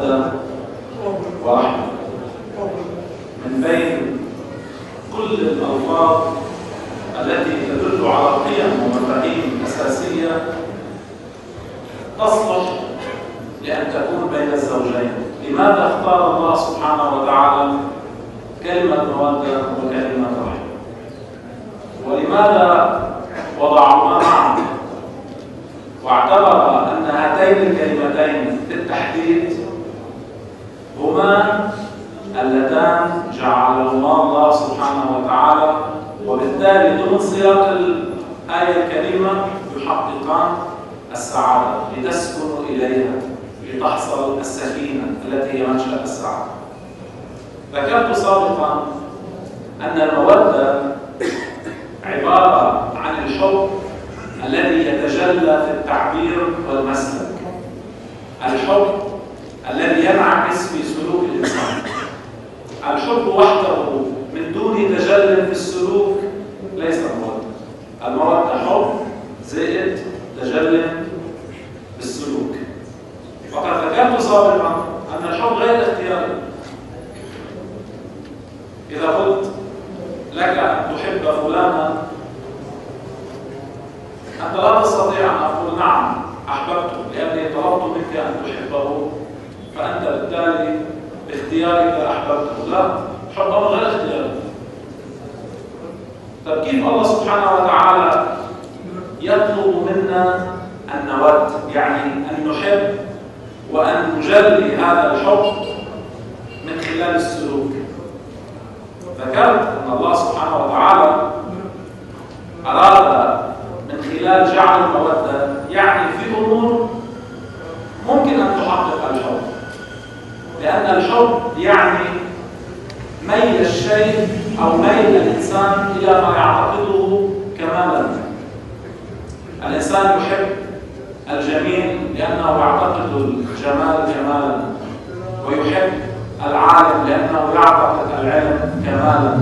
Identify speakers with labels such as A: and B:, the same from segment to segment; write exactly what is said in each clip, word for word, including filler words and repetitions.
A: مودة ورحمة. من بين كل الألفاظ التي تدل على قيم ومفاهيم أساسية تصلح لأن تكون بين الزوجين، لماذا اختار الله سبحانه وتعالى كلمة مودة وكلمة رحمة؟ ولماذا وضعهما معا واعتبر أن هاتين الكلمتين بالتحديد هما اللتان جعلهما الله سبحانه وتعالى، وبالتالي ضمن سياق الآية الكريمة يحققان السعادة لتسكنوا إليها لتحصل السكينة التي هي منشأ السعادة. ذكرت سابقا أن المودة عبارة عن الحب الذي يتجلى في التعبير والمسلك، الحب الذي ينعكس في سلوك الإنسان. الحب وحده من دون تجل في السلوك ليس مودة. المودة حب زائد تجل بالسلوك. وقد ذكرت سابقا أن الحب غير اختياري. إذا قلت لك أن تحب فلانا أنت لا تستطيع أن أقول نعم أحببته لأني طلبت منك أن تحبه فأنت بالتالي باختيارك أحببته. لا، حب أمر غير اختياري. طيب كيف الله سبحانه وتعالى يطلب منا أن نود، يعني أن نحب وأن نجلي هذا الحب من خلال السلوك؟ ذكرت أن الله سبحانه وتعالى أراد من خلال جعل المودة يعني في أمور ممكن أن تحقق الحب، لأن الحب يعني ميل الشيء أو ميل الإنسان إلى ما يعتقده كمالا. الإنسان يحب الجميل لأنه يعتقد الجمال كمالا، ويحب العالم لأنه يعتقد العلم كمالا،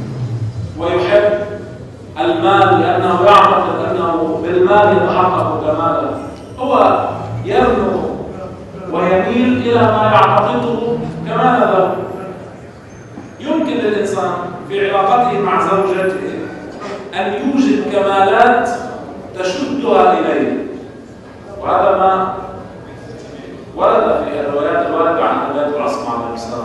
A: ويحب المال لأنه يعتقد أنه بالمال يتحقق كمالا. هو يرنو ويميل إلى ما يعتقده كمال له. يمكن للإنسان في علاقته مع زوجته أن يوجد كمالات تشدها إليه، وهذا ما ورد في الروايات الواردة عن حضرة العصمة عليه السلام،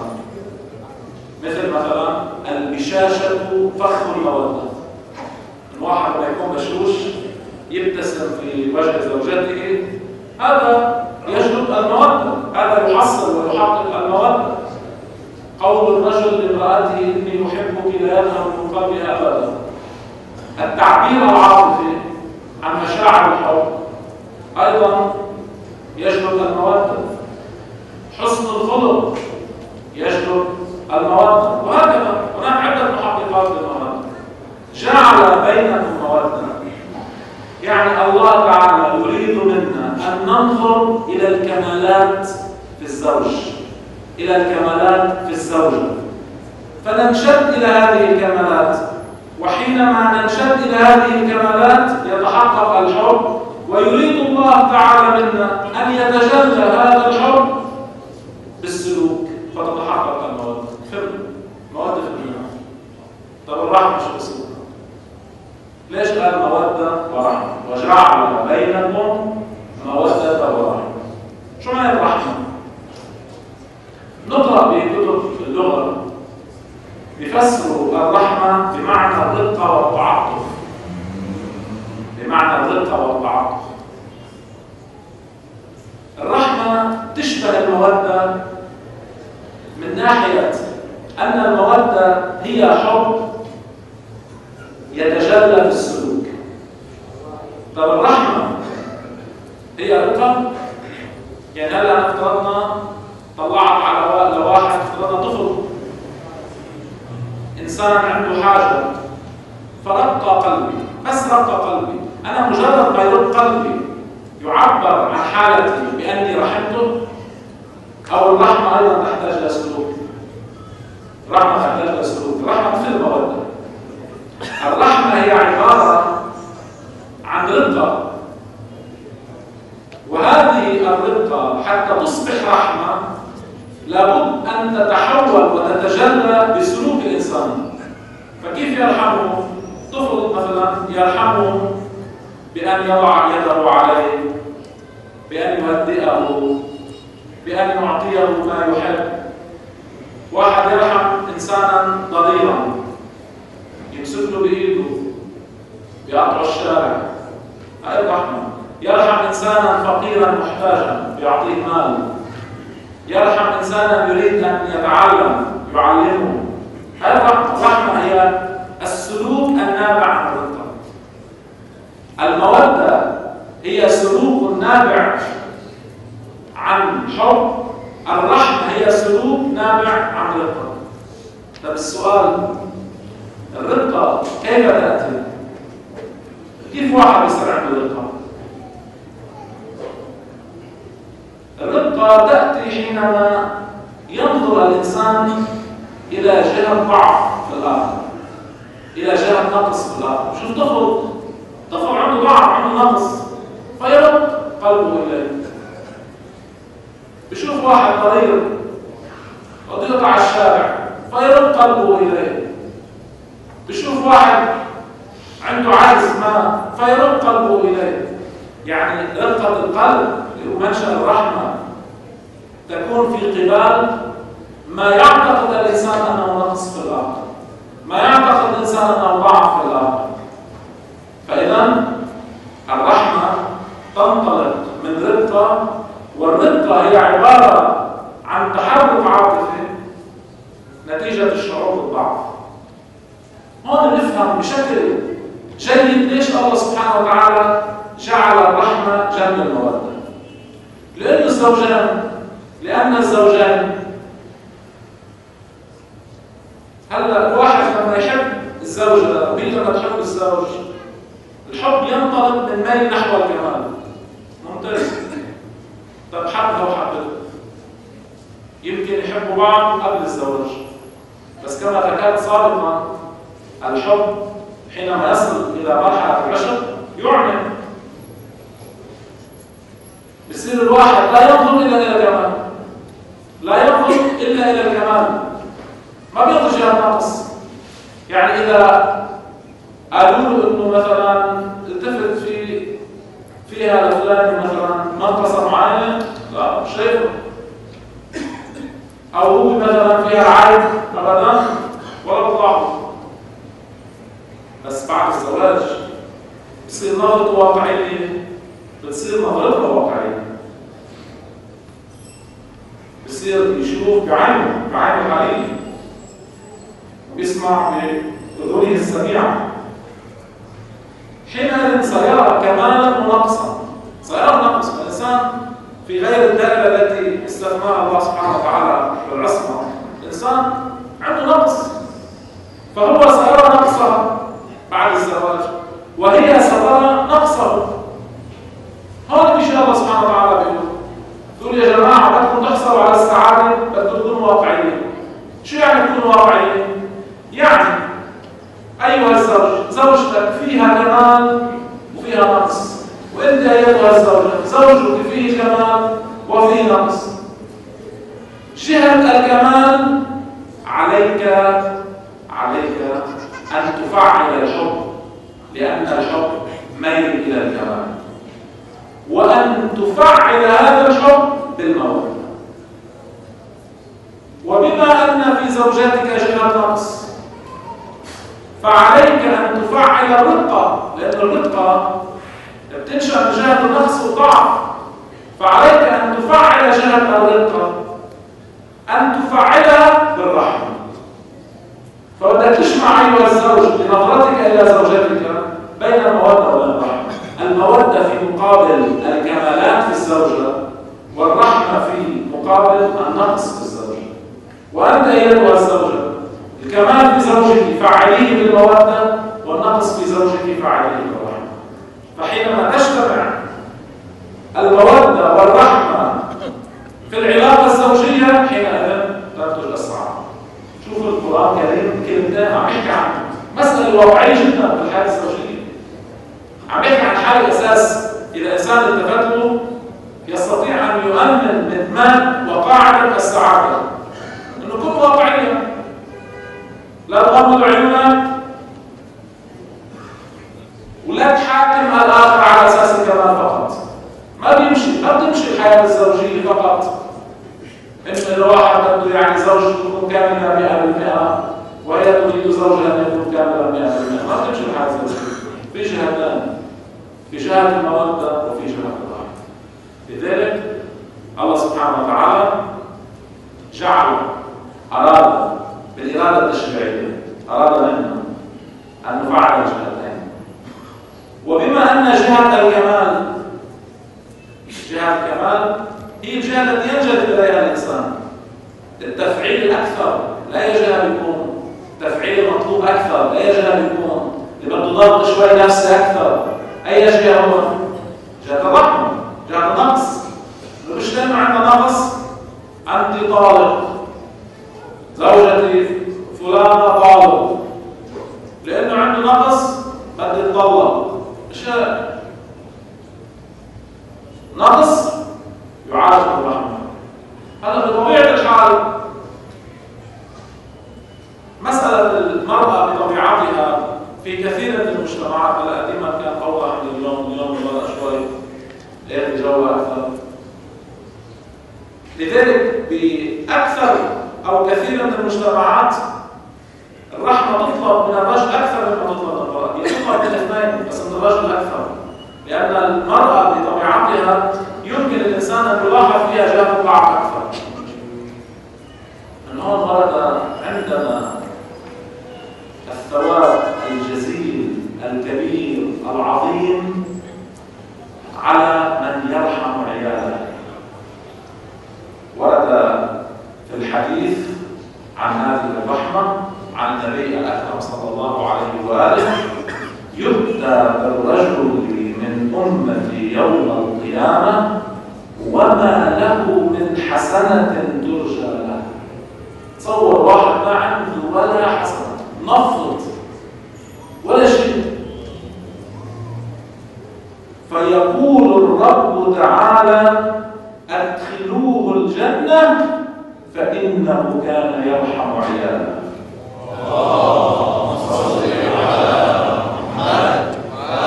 A: مثل مثلا البشاشة فخر المودة. الواحد لما يكون بشوش يبتسم في وجه زوجته هذا يجلب المودة، هذا يحصل ويحقق المودة. قول الرجل لامرأته إني أحبك لا يذهب من قلبها أبدا. التعبير العاطفي عن مشاعر الحب أيضا يجلب المودة. حسن الخلق يجلب المودة، وهكذا هناك عدة محققات للمودة. جعل بينكم مودة، يعني الله تعالى يريد منا أن ننظر إلى الكمالات في الزوج، إلى الكمالات في الزوجة، فننشد إلى هذه الكمالات. وحينما ننشد إلى هذه الكمالات يتحقق الحب، ويريد الله تعالى منا أن يتجلى هذا الحب بالسلوك فتتحقق المودة. فهم مودة في الدنيا. طب الرحمة شو اسمها؟ ليش قال مودة ورحمة؟ وجعل بينكم مودة ورحمة. شو معنى الرحمة؟ نقرأ بكتب اللغة بيفسروا الرحمة بمعنى الرقة والتعاطف، بمعنى الرقة والتعاطف. الرحمة تشبه المودة من ناحية أن المودة هي حب يتجلى في السلوك. طب الرحمة هي رقة، يعني هلا افترضنا طلعت على لواحد، افترضنا طفل إنسان عنده حاجة فرق قلبي، بس رق قلبي، أنا مجرد ما يرق قلبي يعبر عن حالتي بأني رحمته. أو الرحمة أيضا تحتاج إلى سلوك. الرحمة تحتاج إلى سلوك. الرحمة مثل المودة. الرحمة هي عبارة عن رقة، وهذه الرقة حتى تصبح رحمة لابد أن تتحول وتتجلى بسلوك الإنسان. فكيف يرحمه؟ طفل مثلا يرحمه بأن يضع يده عليه، بأن يهدئه، بأن يعطيه ما يحب. واحد يرحم إنسانا ضريرا يمسك له بإيده بيقطع الشارع، هاي الرحمة. يرحم إنسانا فقيرا محتاجا يعطيه مال. يرحم إنسانا يريد أن يتعلم يعلمه، هاي الرحمة. الرحمة هي السلوك النابع عن الرضا. المودة هي سلوك نابع عن حب. الرحمة هي سلوك نابع عن رضا. طب السؤال، الرضا كيف تأتي؟ كيف واحد يصير عنده رضا؟ الرضا تأتي حينما ينظر الإنسان إلى جهة ضعف في الآخر، إلى جهة نقص في الآخر. شوف طفل طفل عنده ضعف، عنده نقص، فيرد قلبه إليه. بشوف واحد ضرير قد يقطع الشارع، فيرد قلبه إليه. بشوف واحد عنده عجز ما، فيرد قلبه إليه. يعني رقة القلب ومنشأ الرحمة تكون في قبال ما يعتقد الإنسان أنه نقص في الآخر، ما يعتقد الإنسان أنه ضعف في الآخر. فإذا الرحمة تنطلق من رقة، والرقة هي عبارة عن تحرك عاطفي نتيجة الشعور بالضعف. هون نفهم بشكل جيد ليش الله سبحانه وتعالى جعل الرحمة جنب المودة. لأن الزوجان لأن الزوجان هلا الواحد لما يحب الزوجة، مين لما تحب الزوج؟ الحب ينطلق من ميل نحو الكمال. ممتاز. طب حبها وحبته، يمكن يحبوا بعض قبل الزواج، بس كما ذكرت سابقا الحب حينما يصل إلى مرحلة العشق يعلن. بصير الواحد لا ينظر إلا إلى الكمال، لا ينظر إلا إلى الكمال، ما بينظر إلى النقص. يعني إذا قالوا له إنه مثلا التفت في فيها لفلان مثلا منقصة معينة، لا مش شايفه. أو هو مثلا فيها عيب أبدا ولا بطلعه. بس بعد الزواج بتصير نظرته واقعية، بتصير نظرتها واقعية، بصير يشوف بعينه بعينه الحقيقي، وبيسمع بأذنه السميعة. حينئذ سيرى كمالا ونقصا، سيرى نقص. الإنسان في غير الدائرة التي استثناها الله سبحانه وتعالى بالعصمة، الإنسان عنده نقص، فهو سيرى نقصها بعد الزواج، وهي سترى نقصه. هذا بشيء الله سبحانه وتعالى بيقول يقول يا جماعة بدكم تحصلوا على السعادة بدكم تكونوا واقعيين. شو يعني تكونوا واقعيين؟ يعني أيها الزوج، زوجتك فيها كمال وفيها نقص، وأنت أيتها الزوجة زوجك فيه كمال وفيه نقص. جهة الكمال عليك عليك أن تفعل الحب، لأن الحب ميل إلى الكمال، وأن تفعل هذا الحب بالمودة. وبما أن في زوجاتك جهة نقص، فعليك أن تفعل الرقة، لأن الرقة بتنشأ من جهة النقص والضعف. فعليك أن تفعل جهة الرقة، أن تفعلها بالرحمة. فبدك تجمع أيها الزوج بنظرتك إلى زوجتك بين المودة وبين الرحمة. المودة في مقابل الكمالات في الزوجة، والرحمة في مقابل النقص في الزوجة. وأنت أيها الزوجة الكمال في زوجك فعليه بالمودة، والنقص في زوجك فعليه بالرحمة. فحينما تجتمع المودة والرحمة في العلاقة الزوجية حينئذ تنتج السعادة. شوفوا القرآن الكريم كلمتين عم يحكي عن مسألة واقعية جدا في الحياة الزوجية. عم يحكي عن حال أساس إذا إنسان التفت له يستطيع أن يؤمن إتمام وقاعدة السعادة. فقط إن إذا واحد بده يعني زوجته تكون كاملة مئة بالمئة وهي تريد زوجها أن يكون كاملا مئة بالمئة، ما بتمشي الحياة الزوجية. في جهتان، في جهة المودة وفي جهة الرحمة. لذلك الله سبحانه وتعالى جعل أراد بالإرادة التشريعية، أراد منا أن نفعل الجهتين. وبما أن جهة الكمال جهة الكمال هي الجهة التي ينجذب إليها الإنسان، التفعيل الأكثر لا يجب يكون تفعيل المطلوب أكثر، لا يجب يكون اللي بده ضغط شوي نفسي أكثر. أي جهة هو؟ جهة الرحمة، جهة النقص. مش لأنه عندنا نقص أنت طالق، زوجتي فلانة طالق، لأنه عنده نقص بدي يتطلق. مش نقص يعالج بالرحمة. هلا بطبيعة الحال مسألة المرأة بطبيعتها في كثير من المجتمعات، هلا قديما كان أوضح من اليوم، اليوم بدأ شوي غير جو أكثر. لذلك بأكثر أو كثير من المجتمعات الرحمة تطلب من الرجل أكثر مما تطلب من المرأة، هي تطلب من الاثنين بس من الرجل أكثر، لأن المرأة بطبيعتها يمكن الإنسان أن يلاحظ فيها جهة الضعف أكثر. من هون ورد عندنا الثواب الجزيل الكبير العظيم على من يرحم عياله. ورد في الحديث عن هذه الرحمة عن النبي الأكرم صلى الله عليه وآله: يؤتى بالرجل من أمتي يوم القيامة وما له من حسنة ترجى له. تصور واحد ما عنده ولا حسنة، نفض ولا شيء، فيقول الرب تعالى: أدخلوه الجنة فإنه كان يرحم عياله. اللهم صل على محمد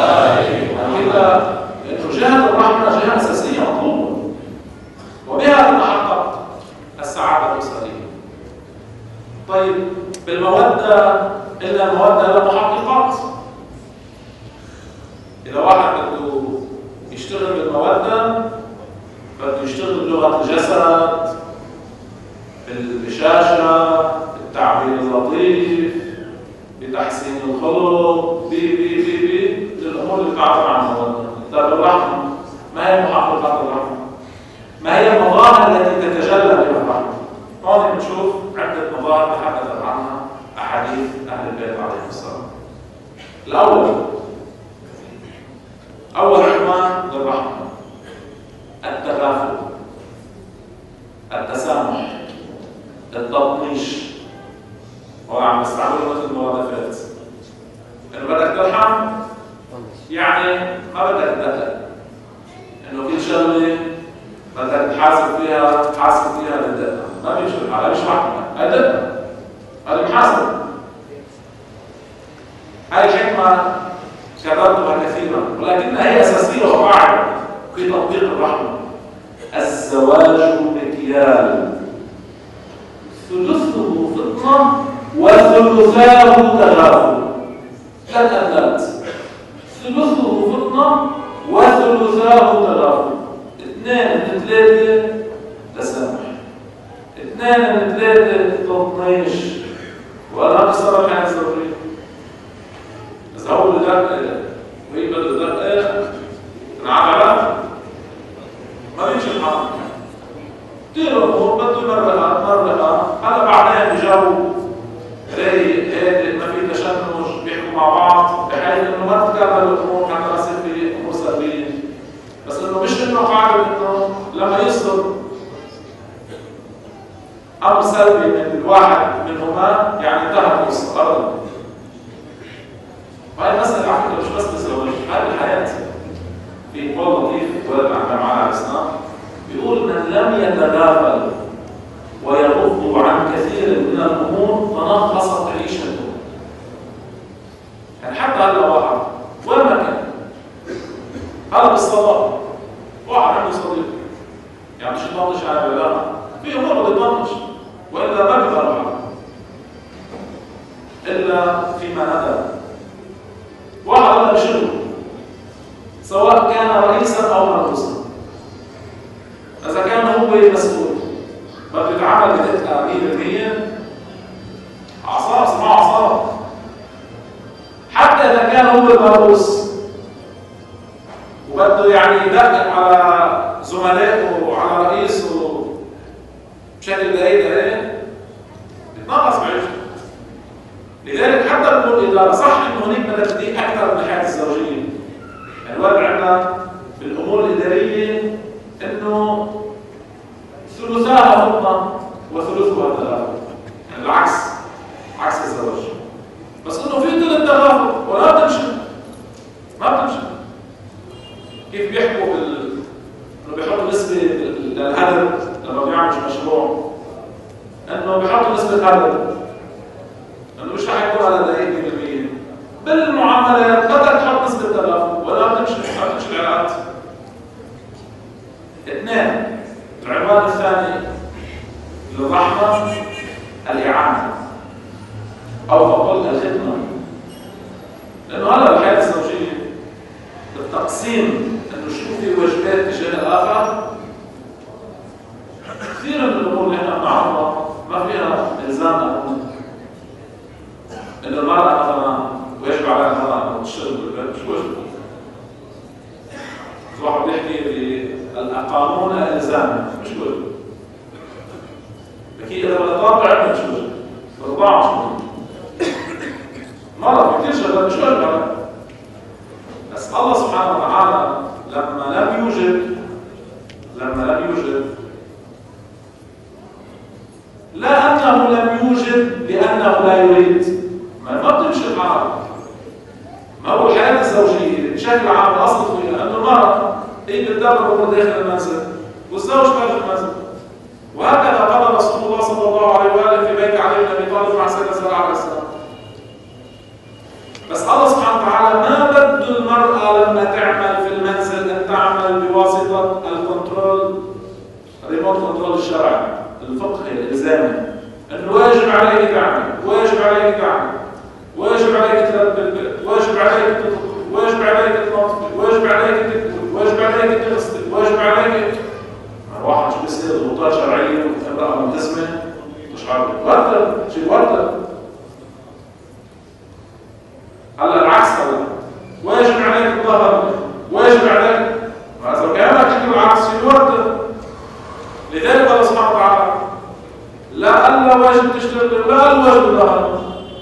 A: كده. لأنه جهة الرحمة جهة أساسية مطلوبة، وبها تتحقق السعادة الأسرية. طيب بالمودة، إلا المودة لها محققات. إذا واحد بده يشتغل بالمودة بده يشتغل بلغة الجسد، بالبشاشة، بالتعبير اللطيف، بتحسين الخلق، بي بي بي بي للأمور اللي تعبر عن المودة. طيب الرحمة ما هي محققات الرحمة؟ ما هي المظاهر التي تتجلى بها الرحمة؟ هون بنشوف عدة مظاهر تحدثت عنها أحاديث أهل البيت عليهم السلام. الأول، أول عنوان للرحمة التغافل، التسامح، التطنيش. هو عم بستعمله مثل المرادفات، إنه بدك ترحم يعني ما بدك تدقق، إنه كل شغلة بدك تحاسب فيها تحاسب فيها بالدقة، ما بيمشي الحال، مش رحمة، هاي دقة، هاي محاسبة. هاي الحكمة كررتها كثيرا ولكنها هي أساسية وقاعدة في تطبيق الرحمة. الزواج مكيال، ثلثه فطنة وثلثاه تغافل. ثلاث أدلات: ثلثه فطنة وثلثاه تغافل. اثنين من ثلاثة تسامح، اثنين من ثلاثة تطنيش، وأنا أكثر الحياة الزوجية. إذا هو اللي دقق وهي بدها تدقق تنعاد ما بيمشي الحال. كثير الأمور بده يمرقها مرقها، هلا بعدين بيجاوبوا رايق هادئ ما في تشنج، بيحكوا مع بعض بحيث إنه ما تتكرر الأمور حتى ما يصير في أمور سلبية. بس إنه مش إنه قاعد إنه لما يصدر أمر سلبي من الواحد منهما يعني انتهت القصة أبدا. وهي المسألة على فكرة مش بس بالزواج، هذه الحياة. في قول لطيف ولد عندنا معاه على الإسلام بيقول: من لم يتغافل ويغض عن كثير من الأمور تنغصت عيشته. يعني حتى هلا واحد وين ما كان، هلا بالصلاة واحد عنده صديق يعني مش تطنش على لا في امور بتطنش والا ما بيقدروا الا فيما ندى. واحد هذا بشغله سواء كان رئيسا او مرؤوسا، اذا كان هو مسؤول بده يتعامل بدقه مية بالمية اعصاب اسمعوا اعصاب. حتى اذا كان هو المرؤوس وبده يعني يدقق على زملائه وعلى رئيسه بشكل دقيق دقيق بيتناقص بعيشته. لذلك حتى بنقول إدارة صح إنه هناك بدها تدقيق أكثر من الحياة الزوجية. يعني الوضع عندنا بالأمور الإدارية إنه ثلثاها فضة وثلثها تغافل، يعني العكس عكس الزواج. بس إنه في ثلث تغافل ولا بتمشي ما بتمشي. كيف بيحكوا بال إنه بيحطوا نسبة للهدر لما بيعملوا مشروع، إنه بيحطوا نسبة هدر انه مش رح يكون على دقيقة مية بالمية. بالمعاملات بدك تحط نسبة تغافل ولا بتمشي ما بتمشي العلاقات. اثنين، العنوان الثاني للرحمة الإعانة أو أقل الخدمة. لأنه هلا بالحياة الزوجية التقسيم إنه شو في واجبات تجاه الآخر كثير من الأمور اللي احنا بنعرفها ما فيها إلزام قانوني. إن المرأة مثلا ويجب عليها المرأة أن تشتغل بالبيت مش واجب. واحد بيحكي بالقانون الإلزامي مش واجب. أكيد إذا بدها تطلع عندها مش واجب. الرضاعة مش واجب. مرة في كثير شغلات مش واجب عليها. بس الله سبحانه وتعالى لما لم يوجد لما لم يوجد لا أنه لم يوجد لأنه لا يريد. ما بتمشي الحال. ما هو الحياة الزوجية بشكل عام الأصل فيها أنه المرأة هي بتدبر أمور داخل المنزل والزوج خارج المنزل. وهكذا قال رسول الله صلى الله عليه وآله في بيت علي بن أبي طالب مع سيدنا زهرة عليه السلام. بس الله سبحانه وتعالى ما بده المرأة لما تعمل في المنزل أن تعمل بواسطة الكنترول الريموت كنترول الشرعي الفقهي الإلزامي. أنه واجب عليك تعمل، واجب عليك تعمل، واجب عليك تربي البيت، واجب عليك تطبخ، واجب عليك تنظف، واجب عليك تكتب، واجب عليك تغسل، واجب عليك. واحد شو بيصير ضغوطات شرعية وامرأة ملتزمة مش عارف ورطة شيء ورطة. هلا العكس هلا واجب عليك الظهر، واجب عليك ما إذا كانك شيء العكس شيء ورطة. لذلك الله سبحانه وتعالى لا ألا واجب تشتغل ولا الواجب الظهر.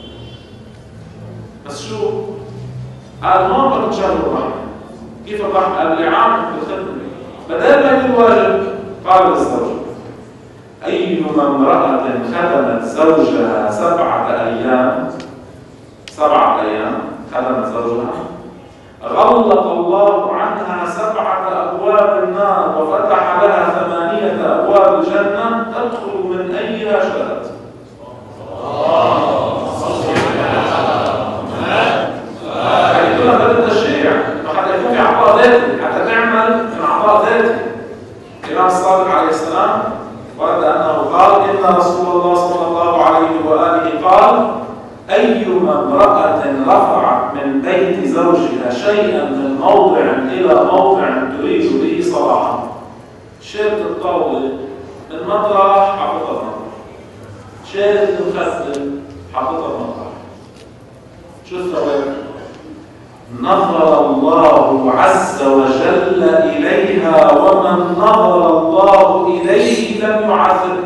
A: بس شو؟ قال هون بدك تشغل الرحمة. كيف الرحمة؟ الإعانة بالخدمة. بدل ما يكون واجب قال للزوج أيما امرأة خدمت زوجها سبعة أيام سبعة أيام خدمت زوجها غلق الله عنها سبعة أبواب النار وفتح لها ثمانية أبواب الجنة تدخل من أيها شاءت. هذه كلها بدل التشريع إنه حتى يكون في عطاء ذاتي حتى تعمل من عطاء ذاتي. الإمام الصادق عليه السلام ورد أنه قال إن رسول الله صلى الله عليه وآله قال أيما امرأة رفعت من بيت زوجها شيئا من موضع إلى موضع تريد به صلاحا شالت الطاولة من مطرح حطتها مطرح، شالت المخدة حطتها مطرح. شو الثواب؟ نظر الله عز وجل إليها ومن نظر الله إليه لم يعذب.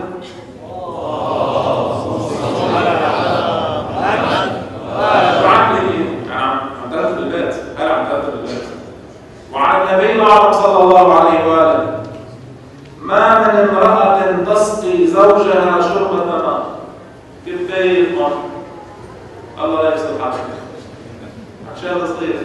A: وعن النبي العظيم صلى الله عليه وآله ما من امرأة تسقي زوجها شربة ماء كفاية ماء الله لا يفسد حالك عشان صغير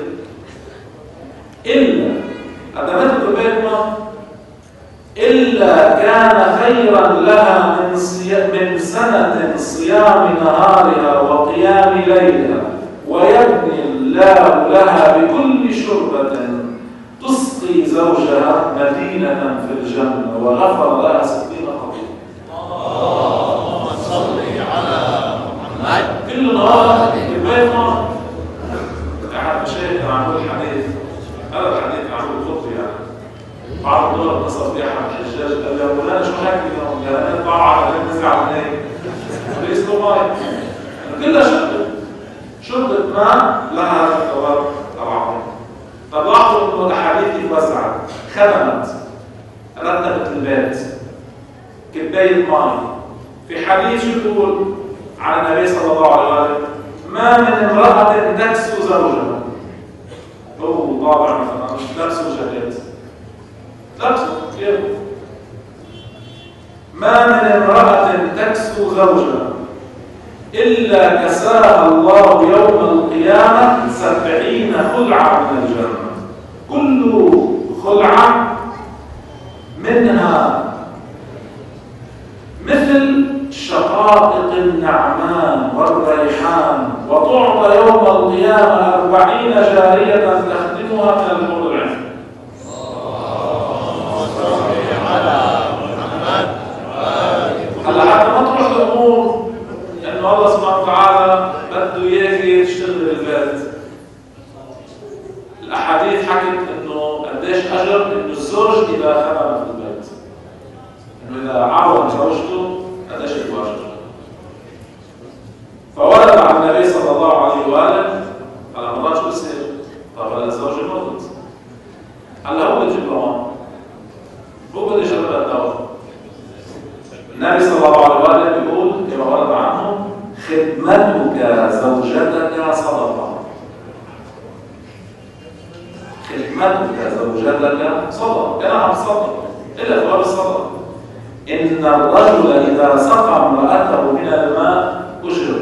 A: إلا قدمت كوباية ماء إلا كان خيرا لها من من سنة صيام نهارها وقيام ليلها ويبني الله لها بكل شربة تسقي زوجها مدينة في الجنة وغفر لها ستين خطيئة.
B: اللهم صل على محمد.
A: كل نهار البيت نار. أحد مشايخ كان عم يقول حديث، هذا الحديث عم يقول خطي يعني. بعض الدول اتصل بي أحد الحجاج قال لي يا مولانا شو حكي اليوم؟ قال أنا طالع على الليل نزل على الليل. ليس له ماي. كلها شربت. شربت ماء لها هذا الثواب العظيم. طب لاحظوا انه الاحاديث دي توزعت، خدمت، رتبت البيت، كبايه ماء. في حديث شو بيقول عن النبي صلى الله عليه وسلم؟ ما من امرأة تكسو زوجها. هو طابع مثلا مش تكسو جاكيت. تكسو كيف؟ ما من امرأة تكسو زوجها إلا كساها الله يوم القيامة سبعين خلعة من الجنة. كل خلعة منها مثل شقائق النعمان والريحان، وتعطى يوم القيامة أربعين جارية تخدمها من الحور العين. هلا حتى ما تروح الأمور إنه الله سبحانه وتعالى بده إياك تشتغل بالبيت. الأحاديث حكت إنه قديش أجر إنه الزوج إذا خدم في البيت، إنه إذا عاون زوجته قديش الواجب. فورد عن النبي صلى الله عليه وآله على مرات شو بصير؟ طب هلا الزوج موت، هلا هو بده يجيب له هو بده يجرب الدواء. النبي صلى الله عليه وآله بيقول كما ورد عنه: خدمتك زوجتك صدقة. خدمتك زوجتك صدقة، كان عم صدق إلا ثواب الصدقة. إن الرجل إذا سقى امرأته من الماء أجر.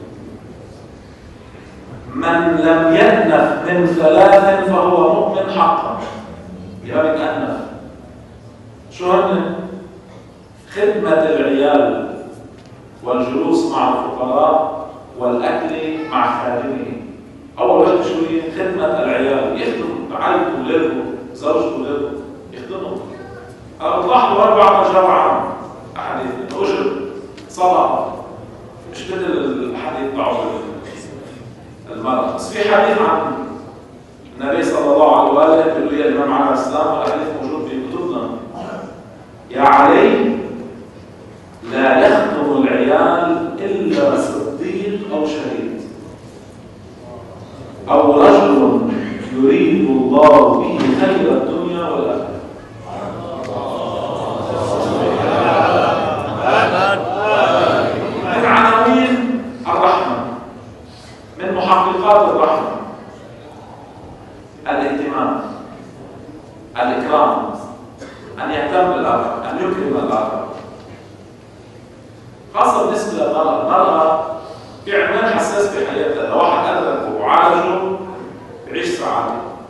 A: من لم يأنف من ثلاث فهو مؤمن حقا. يبقى بيتأنف. شو هن؟ خدمة العيال والجلوس مع الفقراء والأكل مع خادمه. أول وقت شوي خدمة العيال، يخدم عائلته ولاده زوجته ولاده يخدمهم. أنا بتلاحظوا أربع مجامع أحاديث أجر صدقة، مش مثل الحديث تبعوا المرأة. بس في حديث عن النبي صلى الله عليه وآله بيقول لي الإمام علي السلام، والحديث موجود في كتبنا: يا علي لا يخدم العيال إلا صديق أو شهيد أو رجل يريد الله به خير الدنيا والآخرة. من عناوين الرحمة، من محققات الرحمة الاهتمام، الإكرام، أن يهتم بالآخر، أن يكرم الآخر. خاصة بالنسبة للمرأة، المرأة في عنوان حساس في حياتها، لو واحد أدركه وعالجه يعيش سعادة.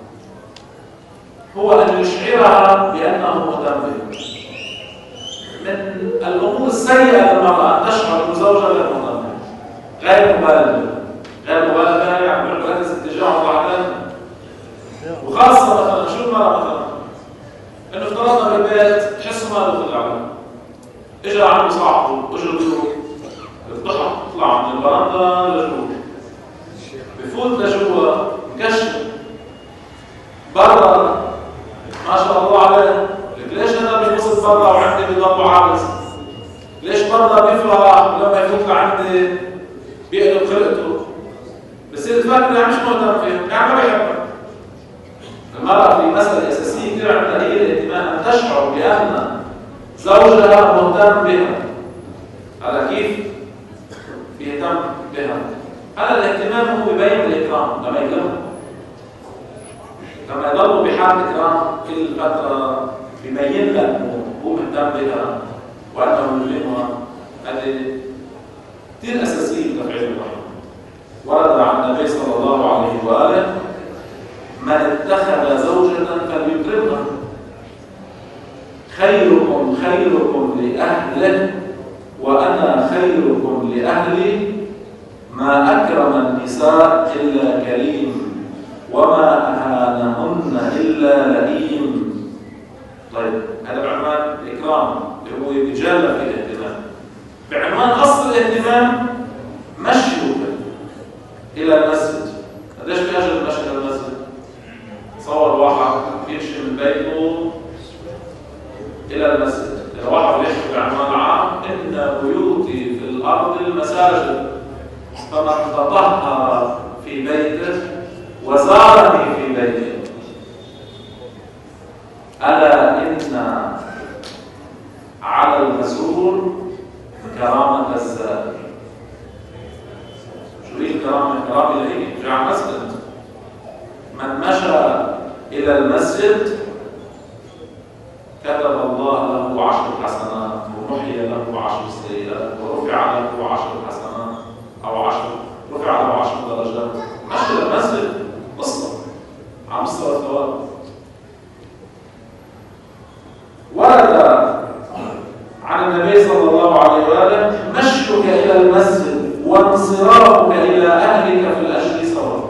A: هو أن يشعرها بأنه مهتم بها. من الأمور السيئة للمرأة أن تشعر أن زوجها غير مهتم بها، غير مبالغة، غير مبالغة يعني مركز اتجاهه بعدين. وخاصة مثلا شو المرأة مثلا؟ إنه افترضنا بالبيت تحسه ما دخل عليه. إجا عنده صاحبه، إجا له الضحى يطلع من البرندة لجوا، بفوت لجوا مكشف برا ما شاء الله عليه. ليش أنا بنبسط برا وعندي بضل عابس؟ ليش برا بيفرح ولما يفوت لعندي بيقلب خلقته؟ بصير تفكر مش مهتم فيه، يعني ما بيحبك. المرأة في مسألة أساسية كثير عندها هي الاهتمام، أن تشعر بأن زوجها مهتم بها. هذا كيف؟ بيهتم بها. هذا الاهتمام هو ببين الإكرام لما يكرمه. لما يضلوا بحال إكرام كل فترة بيبين لك أنه هو مهتم بها وأنه يكرمها. هذه كثير أساسية لتفعيل الرحمة. ورد عن النبي صلى الله عليه وآله: من اتخذ زوجة فليكرمها. خيركم خيركم لأهله وأنا خيركم لأهلي، ما أكرم النساء إلا كريم وما أهانهن إلا لئيم. طيب هذا بعنوان الإكرام اللي هو يتجلى في الاهتمام. بعنوان أصل الاهتمام مشيه إلى المسجد. قديش بيأجل المشي إلى المسجد؟ تصور واحد يمشي من بيته إلى المسجد. إذا واحد يحكي بعنوان عام إن بيوتي في الأرض المساجد فمن تطهر في بيته وزارني في بيته ألا إن على المزور كرامة الزائر. شو هي الكرامة؟ الكرامة اللي هي جاء مسجد. من مشى إلى المسجد كتب الله له عشر حسنات ومحي له عشر سيئات ورفع له عشر حسنات أو عشر رفع له عشر درجات. مشي إلى المسجد قصة على مستوى الثواب. ورد عن النبي صلى الله عليه وآله مشيك إلى المسجد وانصرافك إلى أهلك في الأجر سواء.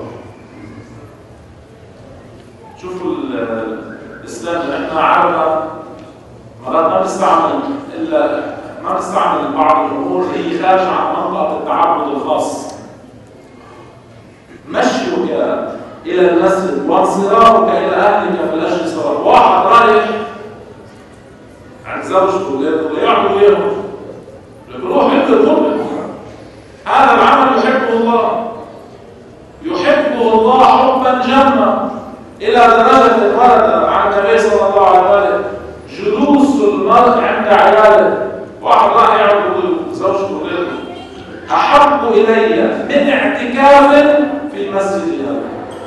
A: شوفوا الإسلام اللي احنا عربة مرات ما بنستعمل إلا ما بنستعمل بعض الأمور اللي هي خارجة عن منطقة التعبد الخاص. مشيك إلى المسجد وانصرافك إلى أهلك في الأجر سواء. واحد رايح عند زوجته وولاده ويعبدوا وياهم لكن روح عنده القرب. هذا العمل يحبه الله، يحبه الله حبا جما إلى درجة ورد عن النبي صلى الله عليه وسلم جلوس المرء عند عياله. واحد راح يعبد زوجته وولاده أحب إلي من اعتكاف في مسجد هذا.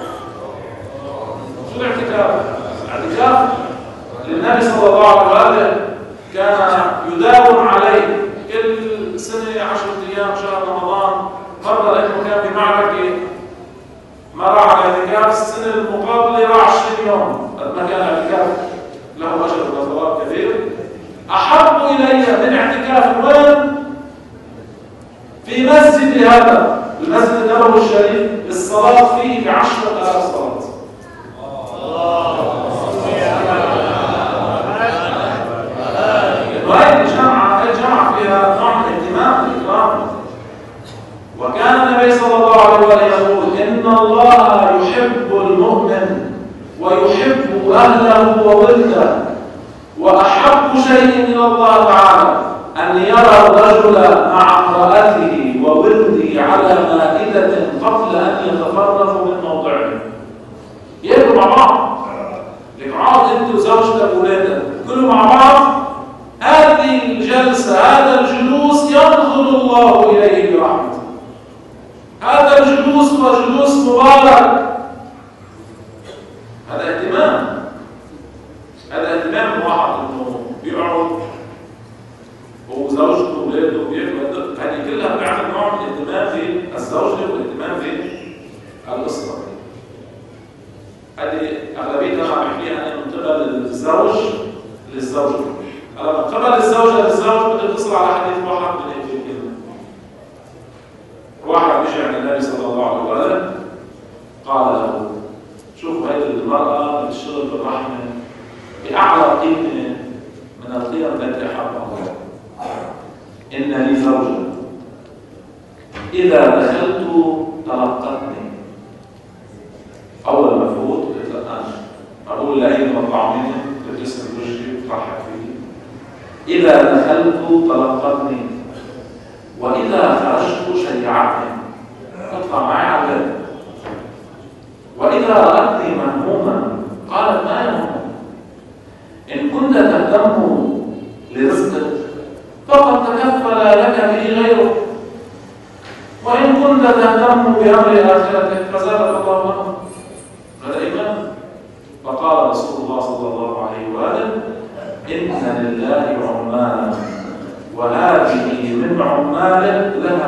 A: شو الاعتكاف؟ الاعتكاف للنبي صلى الله عليه وسلم كان يداوم عليه كل سنة عشرة أيام شهر رمضان مرة، لأنه كان في معركة ما راح على اعتكاف. السنة المقابلة راح عشرين يوم. قد ما كان اعتكاف له أجر وثواب كبير. أحب إلي من اعتكاف وين؟ في مسجد هذا المسجد النبوي الشريف الصلاة فيه بعشرة آلاف صلاة. وهي الجامعة الجامعة فيها نوع من الاهتمام والإكرام. وكان النبي صلى الله عليه وسلم يقول إن الله يحب المؤمن ويحب أهله وولده، وأحب شيء إلى الله تعالى أن يرى الرجل مع امرأته وولده على مائدة قبل أن يتفرقوا من موضعهم. يأكلوا مع بعض، اقعد أنت وزوجتك وولادك كلوا مع بعض. هذه الجلسة هذا الجلوس ينظر الله إليه برحمته. هذا الجلوس هو جلوس مبارك. هذا اهتمام. هذا اهتمام واحد انه بيقعد هو وزوجته وولاده وبياكلوا. هذه كلها بتعمل نوع من الاهتمام في الزوجة والاهتمام في الأسرة. هذه أغلبيتها عم بحكيها من قبل الزوج للزوجة. هلا من قبل الزوجة للزوج بدك تصل على حديث واحد من هيك الكلمة. واحد بيجي عند النبي صلى الله عليه وسلم قال له شوف هذه المرأة بتشتغل بالرحمة بأعلى قيمة من القيم التي أحبها الله. إن لي زوجة إذا دخلت تلقتني. أول ما فوت قلت لها أنا أقول لأي مطلع مني بتسلم وجهي وترحب فيه. إذا دخلت تلقتني وإذا خرجت شيعتني. اطلع معي على الباب. وإذا رأتني مهموما قالت ما يهمك؟ إن كنت تهتم لرزقك فقد تكفل لك به غيرك، وإن كنت تهتم بأمر آخرتك فزادك الله منه. هذا إيمان. فقال رسول الله صلى الله عليه وآله إن لله عمالا وهذه من عماله له